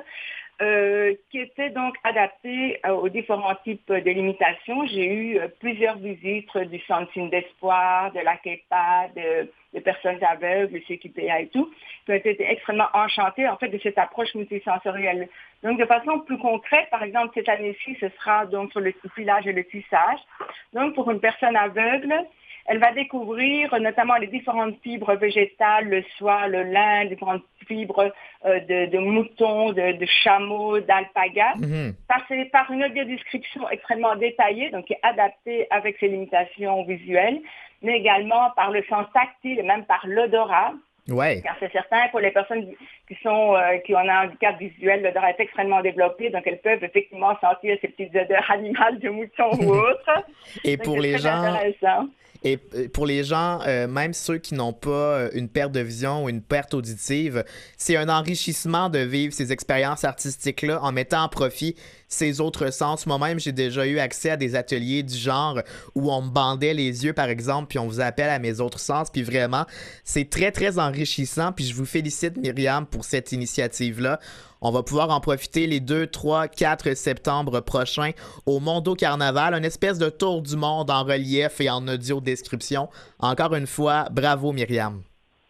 qui était donc adaptée aux différents types de limitations. J'ai eu plusieurs visites du Centre Signe d'Espoir, de l'ACEPA, de personnes aveugles, le CQPA et tout, qui ont été extrêmement enchantées en fait de cette approche multisensorielle. Donc de façon plus concrète, par exemple cette année-ci, ce sera donc sur le filage et le tissage. Donc pour une personne aveugle, elle va découvrir notamment les différentes fibres végétales, le soie, le lin, les différentes fibres de moutons, de chameaux, d'alpagas, par une audiodescription extrêmement détaillée, donc qui est adaptée avec ses limitations visuelles, mais également par le sens tactile et même par l'odorat. Ouais. Car c'est certain, pour les personnes qui ont un handicap visuel, l'odorat est extrêmement développé, donc elles peuvent effectivement sentir ces petites odeurs animales de moutons ou autres. Et donc, pour les gens... intéressant. Et pour les gens, même ceux qui n'ont pas une perte de vision ou une perte auditive, c'est un enrichissement de vivre ces expériences artistiques-là en mettant en profit ces autres sens. Moi-même, j'ai déjà eu accès à des ateliers du genre où on me bandait les yeux, par exemple, puis on faisait appel à mes autres sens. Puis vraiment, c'est très, très enrichissant. Puis je vous félicite, Myriam, pour cette initiative-là. On va pouvoir en profiter les 2, 3, 4 septembre prochains au Mondo Carnaval, une espèce de tour du monde en relief et en audio-description. Encore une fois, bravo Myriam.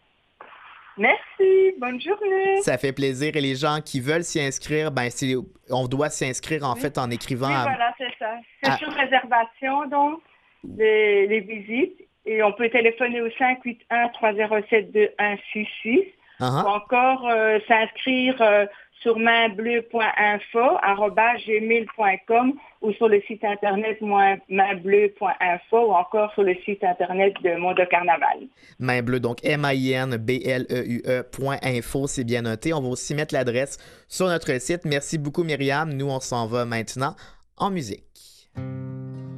Merci, bonne journée. Ça fait plaisir. Et les gens qui veulent s'y inscrire, on doit s'y inscrire en fait en écrivant. Oui, voilà, c'est ça. C'est sur réservation, donc, les visites. Et on peut téléphoner au 581-307-2166 ou encore s'inscrire sur mainbleu.info@gmail.com ou sur le site internet mainbleu.info ou encore sur le site internet de Mondo Carnaval. Main Bleue, donc MAINBLEUE.info, c'est bien noté. On va aussi mettre l'adresse sur notre site. Merci beaucoup Myriam. Nous, on s'en va maintenant en musique.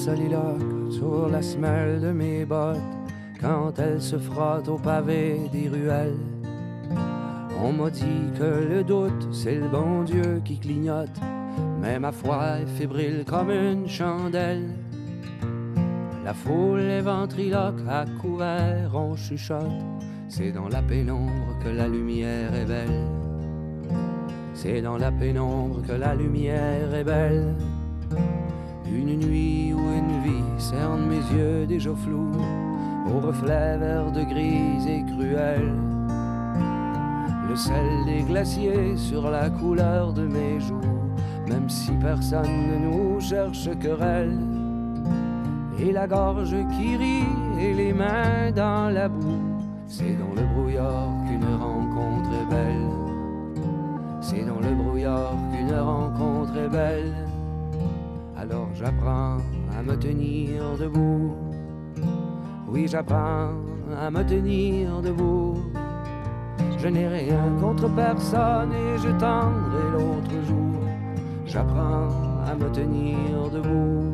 soliloque sur la semelle de mes bottes quand elle se frotte au pavé des ruelles. On m'a dit que le doute, c'est le bon Dieu qui clignote, mais ma foi est fébrile comme une chandelle. La foule est ventriloque, à couvert on chuchote, c'est dans la pénombre que la lumière est belle. C'est dans la pénombre que la lumière est belle. Une nuit ou une vie cerne mes yeux déjà flous, au reflet vert de grise et cruel. Le sel des glaciers sur la couleur de mes joues, même si personne ne nous cherche querelle. Et la gorge qui rit et les mains dans la boue, c'est dans le brouillard qu'une rencontre est belle. C'est dans le brouillard qu'une rencontre est belle. Alors j'apprends à me tenir debout. Oui, j'apprends à me tenir debout. Je n'ai rien contre personne et je tendrai l'autre jour. J'apprends à me tenir debout.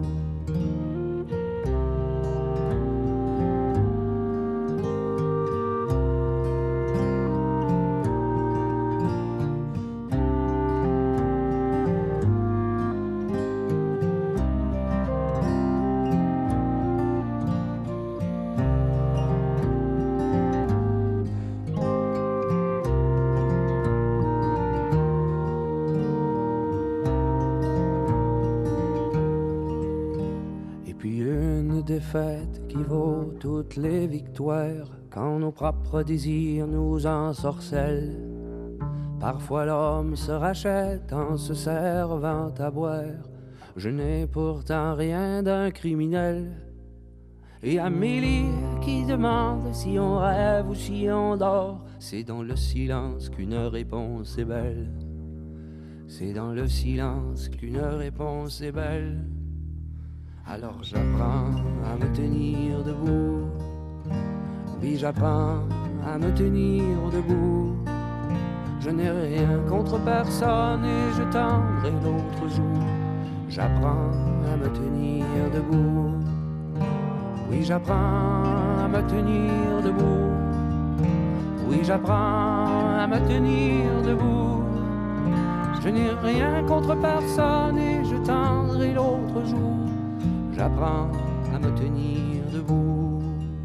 Défaite qui vaut toutes les victoires quand nos propres désirs nous ensorcellent. Parfois l'homme se rachète en se servant à boire. Je n'ai pourtant rien d'un criminel. Et Amélie qui demande si on rêve ou si on dort, c'est dans le silence qu'une réponse est belle. C'est dans le silence qu'une réponse est belle. Alors j'apprends à me tenir debout. Oui, j'apprends à me tenir debout. Je n'ai rien contre personne et je tendrai l'autre jour. J'apprends à me tenir debout. Oui, j'apprends à me tenir debout. Oui, j'apprends à me tenir debout. Je n'ai rien contre personne et je tendrai l'autre jour. J'apprends à me tenir debout.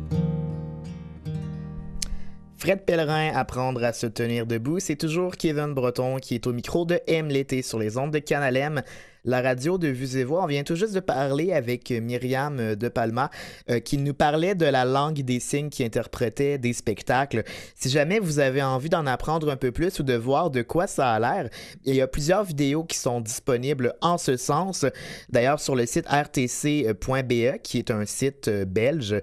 Fred Pellerin, apprendre à se tenir debout. C'est toujours Kevin Breton qui est au micro de M l'été sur les ondes de Canal M. La radio de Vues et Voix. On vient tout juste de parler avec Myriam de Palma qui nous parlait de la langue des signes qui interprétait des spectacles. Si jamais vous avez envie d'en apprendre un peu plus ou de voir de quoi ça a l'air, il y a plusieurs vidéos qui sont disponibles en ce sens. D'ailleurs, sur le site rtc.be, qui est un site belge,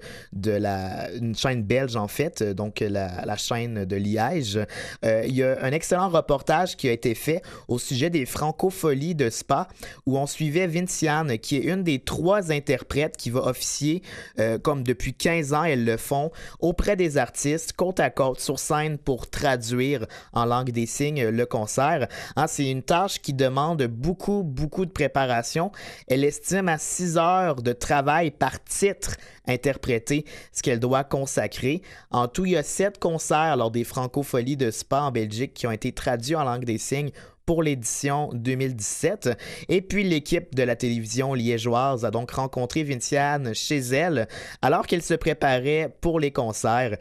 une chaîne belge en fait, donc la chaîne de Liège, il y a un excellent reportage qui a été fait au sujet des francopholies de Spa, où on suivait Vinciane, qui est une des 3 interprètes qui va officier comme depuis 15 ans, elles le font, auprès des artistes, côte à côte, sur scène, pour traduire en langue des signes le concert. C'est une tâche qui demande beaucoup de préparation. Elle estime à 6 heures de travail par titre interprété, ce qu'elle doit consacrer. En tout, il y a 7 concerts lors des francopholies de Spa en Belgique qui ont été traduits en langue des signes pour l'édition 2017. Et puis, l'équipe de la télévision liégeoise a donc rencontré Vinciane chez elle alors qu'elle se préparait pour les concerts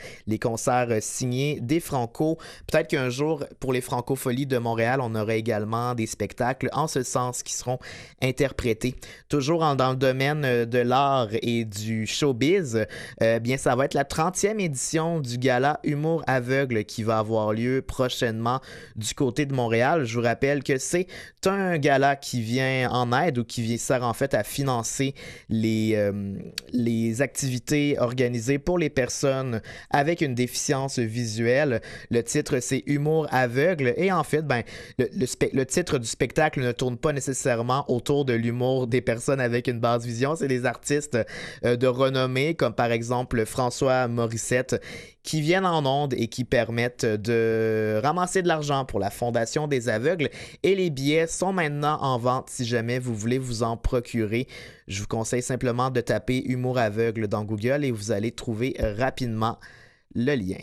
signés des Franco. Peut-être qu'un jour, pour les Francopholies de Montréal, on aura également des spectacles en ce sens qui seront interprétés. Toujours dans le domaine de l'art et du showbiz, bien, ça va être la 30e édition du gala Humour aveugle qui va avoir lieu prochainement du côté de Montréal. Je vous rappelle que c'est un gala qui vient en aide ou qui sert en fait à financer les activités organisées pour les personnes avec une déficience visuelle. Le titre, c'est Humour aveugle et en fait, le titre du spectacle ne tourne pas nécessairement autour de l'humour des personnes avec une basse vision. C'est des artistes de renommée comme par exemple François Morissette qui viennent en ondes et qui permettent de ramasser de l'argent pour la Fondation des aveugles. Et les billets sont maintenant en vente si jamais vous voulez vous en procurer. Je vous conseille simplement de taper Humour aveugle dans Google et vous allez trouver rapidement le lien.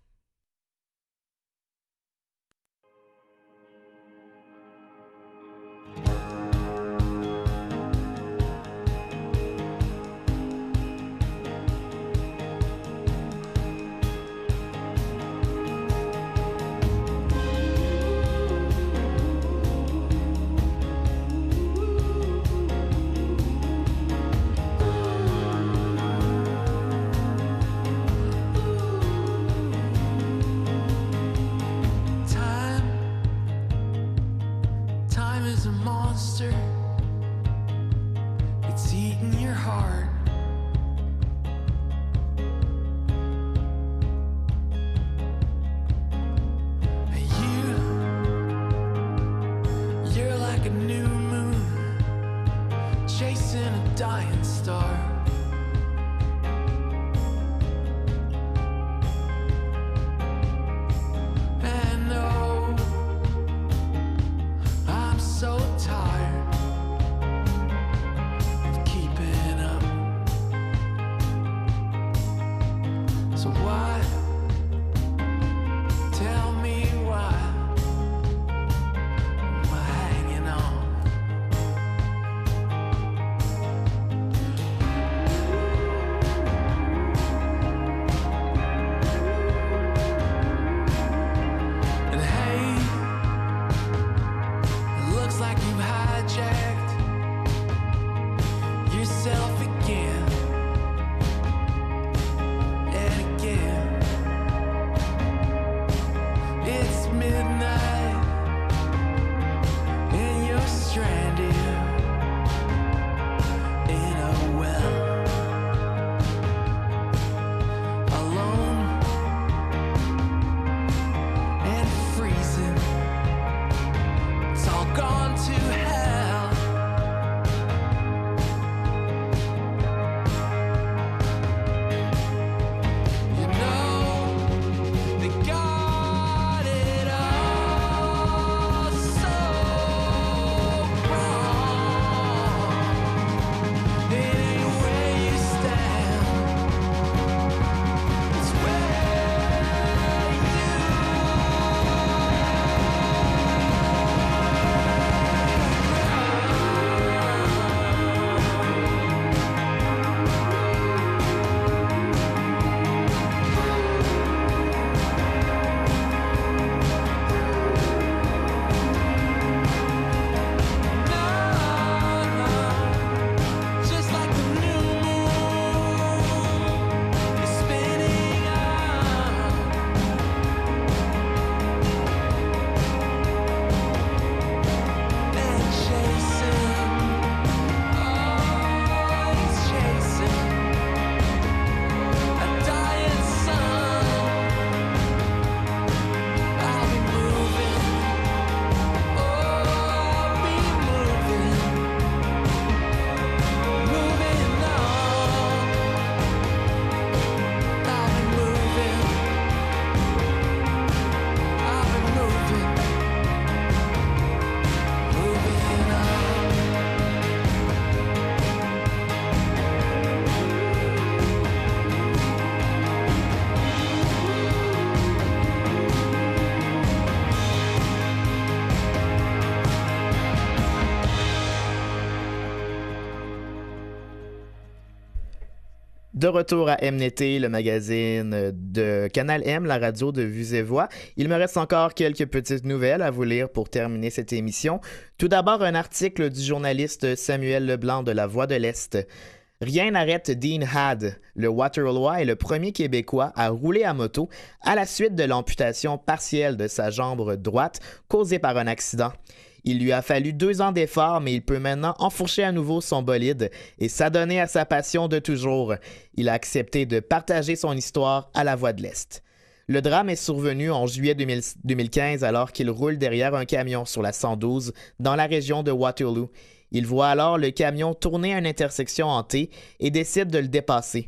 De retour à MNT, le magazine de Canal M, la radio de Vues et Voix. Il me reste encore quelques petites nouvelles à vous lire pour terminer cette émission. Tout d'abord, un article du journaliste Samuel Leblanc de La Voix de l'Est. Rien n'arrête Dean Hadd. Le Waterlois est le premier Québécois à rouler à moto à la suite de l'amputation partielle de sa jambe droite causée par un accident. Il lui a fallu 2 ans d'efforts, mais il peut maintenant enfourcher à nouveau son bolide et s'adonner à sa passion de toujours. Il a accepté de partager son histoire à La Voix de l'Est. Le drame est survenu en juillet 2015 alors qu'il roule derrière un camion sur la 112 dans la région de Waterloo. Il voit alors le camion tourner à une intersection hantée et décide de le dépasser.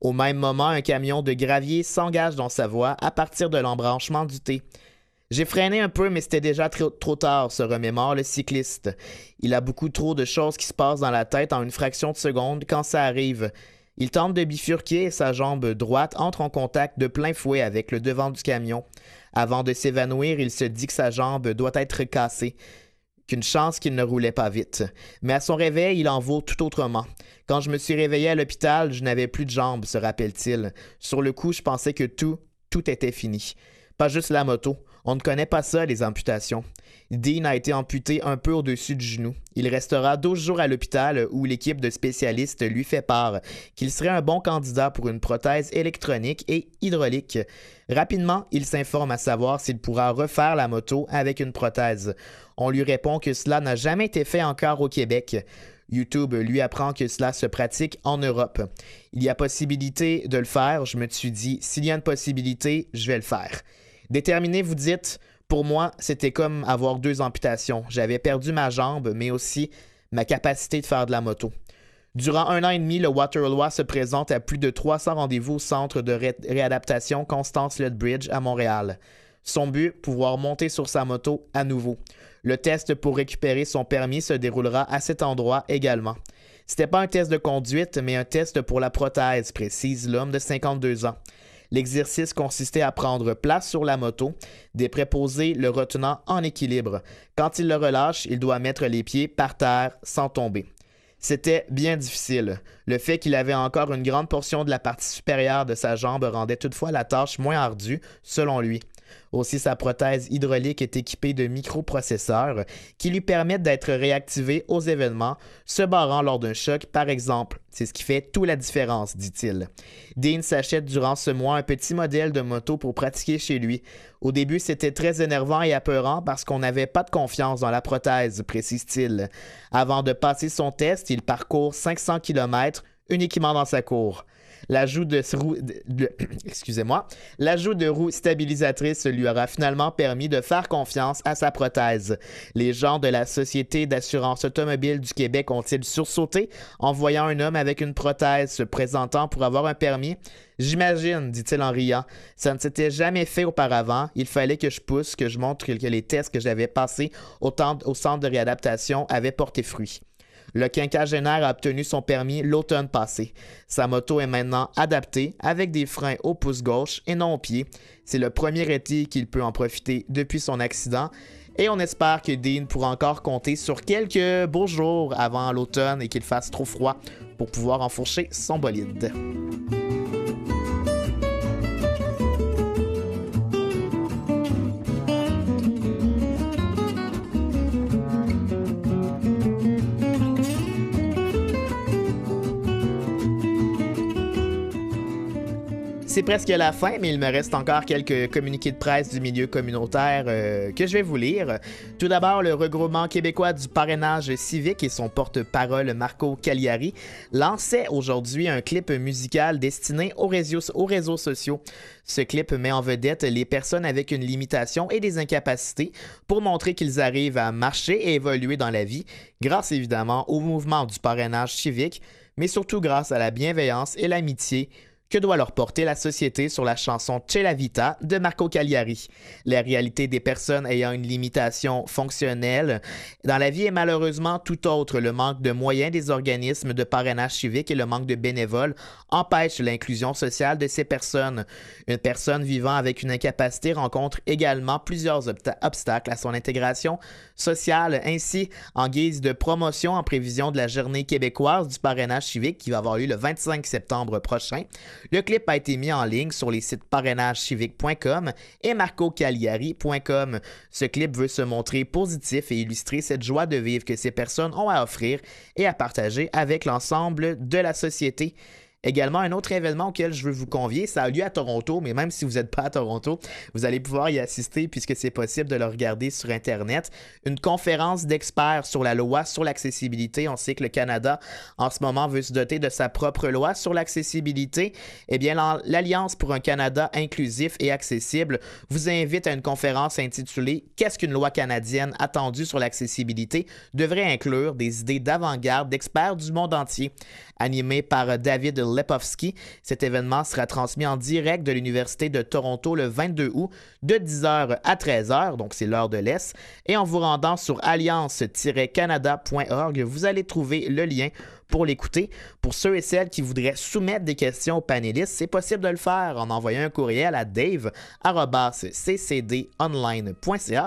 Au même moment, un camion de gravier s'engage dans sa voie à partir de l'embranchement du T. J'ai freiné un peu, mais c'était déjà trop tard, se remémore le cycliste. Il a beaucoup trop de choses qui se passent dans la tête en une fraction de seconde quand ça arrive. Il tente de bifurquer et sa jambe droite entre en contact de plein fouet avec le devant du camion. Avant de s'évanouir, il se dit que sa jambe doit être cassée. Qu'une chance qu'il ne roulait pas vite. Mais à son réveil, il en vaut tout autrement. Quand je me suis réveillé à l'hôpital, je n'avais plus de jambes, se rappelle-t-il. Sur le coup, je pensais que tout était fini. Pas juste la moto. On ne connaît pas ça, les amputations. Dean a été amputé un peu au-dessus du genou. Il restera 12 jours à l'hôpital où l'équipe de spécialistes lui fait part qu'il serait un bon candidat pour une prothèse électronique et hydraulique. Rapidement, il s'informe à savoir s'il pourra refaire la moto avec une prothèse. On lui répond que cela n'a jamais été fait encore au Québec. YouTube lui apprend que cela se pratique en Europe. Il y a possibilité de le faire. Je me suis dit, s'il y a une possibilité, je vais le faire. Déterminé, vous dites, pour moi, c'était comme avoir 2 amputations. J'avais perdu ma jambe, mais aussi ma capacité de faire de la moto. Durant 1 an et demi, le Waterloo se présente à plus de 300 rendez-vous au centre de réadaptation Constance Lethbridge à Montréal. Son but, pouvoir monter sur sa moto à nouveau. Le test pour récupérer son permis se déroulera à cet endroit également. C'était pas un test de conduite, mais un test pour la prothèse, précise l'homme de 52 ans. L'exercice consistait à prendre place sur la moto, des préposés le retenant en équilibre. Quand il le relâche, il doit mettre les pieds par terre sans tomber. C'était bien difficile. Le fait qu'il avait encore une grande portion de la partie supérieure de sa jambe rendait toutefois la tâche moins ardue, selon lui. Aussi, sa prothèse hydraulique est équipée de microprocesseurs qui lui permettent d'être réactivés aux événements, se barrant lors d'un choc, par exemple. C'est ce qui fait toute la différence, dit-il. Dean s'achète durant ce mois un petit modèle de moto pour pratiquer chez lui. Au début, c'était très énervant et apeurant parce qu'on n'avait pas de confiance dans la prothèse, précise-t-il. Avant de passer son test, il parcourt 500 km uniquement dans sa cour. L'ajout de roues stabilisatrices lui aura finalement permis de faire confiance à sa prothèse. Les gens de la Société d'assurance automobile du Québec ont-ils sursauté en voyant un homme avec une prothèse se présentant pour avoir un permis? J'imagine, dit-il en riant. Ça ne s'était jamais fait auparavant. Il fallait que je pousse, que je montre que les tests que j'avais passés au centre de réadaptation avaient porté fruit. Le quinquagénaire a obtenu son permis l'automne passé. Sa moto est maintenant adaptée avec des freins au pouce gauche et non au pied. C'est le premier été qu'il peut en profiter depuis son accident. Et on espère que Dean pourra encore compter sur quelques beaux jours avant l'automne et qu'il fasse trop froid pour pouvoir enfourcher son bolide. C'est presque la fin, mais il me reste encore quelques communiqués de presse du milieu communautaire que je vais vous lire. Tout d'abord, le regroupement québécois du parrainage civique et son porte-parole Marco Cagliari lançait aujourd'hui un clip musical destiné aux réseaux sociaux. Ce clip met en vedette les personnes avec une limitation et des incapacités pour montrer qu'ils arrivent à marcher et évoluer dans la vie, grâce évidemment au mouvement du parrainage civique, mais surtout grâce à la bienveillance et l'amitié que doit leur porter la société sur la chanson C'è la vita de Marco Cagliari. La réalité des personnes ayant une limitation fonctionnelle dans la vie est malheureusement tout autre. Le manque de moyens des organismes de parrainage civique et le manque de bénévoles empêchent l'inclusion sociale de ces personnes. Une personne vivant avec une incapacité rencontre également plusieurs obstacles à son intégration sociale. Ainsi, en guise de promotion en prévision de la journée québécoise du parrainage civique qui va avoir lieu le 25 septembre prochain, le clip a été mis en ligne sur les sites parrainagecivique.com et marcocagliari.com. Ce clip veut se montrer positif et illustrer cette joie de vivre que ces personnes ont à offrir et à partager avec l'ensemble de la société. Également, un autre événement auquel je veux vous convier, ça a lieu à Toronto, mais même si vous n'êtes pas à Toronto, vous allez pouvoir y assister puisque c'est possible de le regarder sur Internet. Une conférence d'experts sur la loi sur l'accessibilité. On sait que le Canada, en ce moment, veut se doter de sa propre loi sur l'accessibilité. Eh bien, l'Alliance pour un Canada inclusif et accessible vous invite à une conférence intitulée « Qu'est-ce qu'une loi canadienne attendue sur l'accessibilité devrait inclure des idées d'avant-garde d'experts du monde entier » animée par David Lepofsky. Cet événement sera transmis en direct de l'Université de Toronto le 22 août de 10h à 13h, donc c'est l'heure de l'Est. Et en vous rendant sur alliance-canada.org, vous allez trouver le lien pour l'écouter. Pour ceux et celles qui voudraient soumettre des questions aux panélistes, c'est possible de le faire en envoyant un courriel à dave@ccdonline.ca,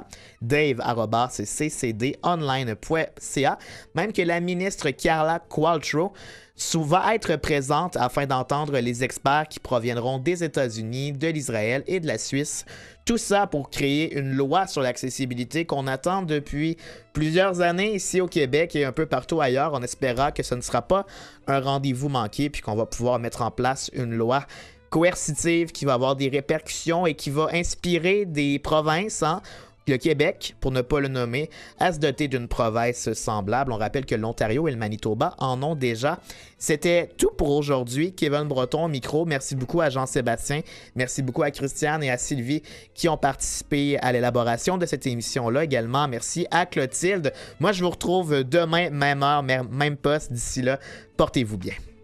dave@ccdonline.ca, même que la ministre Carla Qualtrough va être présente afin d'entendre les experts qui proviendront des États-Unis, de l'Israël et de la Suisse. Tout ça pour créer une loi sur l'accessibilité qu'on attend depuis plusieurs années ici au Québec et un peu partout ailleurs. On espérera que ce ne sera pas un rendez-vous manqué puis qu'on va pouvoir mettre en place une loi coercitive qui va avoir des répercussions et qui va inspirer des provinces, le Québec, pour ne pas le nommer, à se doter d'une province semblable. On rappelle que l'Ontario et le Manitoba en ont déjà. C'était tout pour aujourd'hui. Kevin Breton au micro. Merci beaucoup à Jean-Sébastien. Merci beaucoup à Christiane et à Sylvie qui ont participé à l'élaboration de cette émission-là. Également, merci à Clotilde. Moi, je vous retrouve demain, même heure, même poste. D'ici là, portez-vous bien.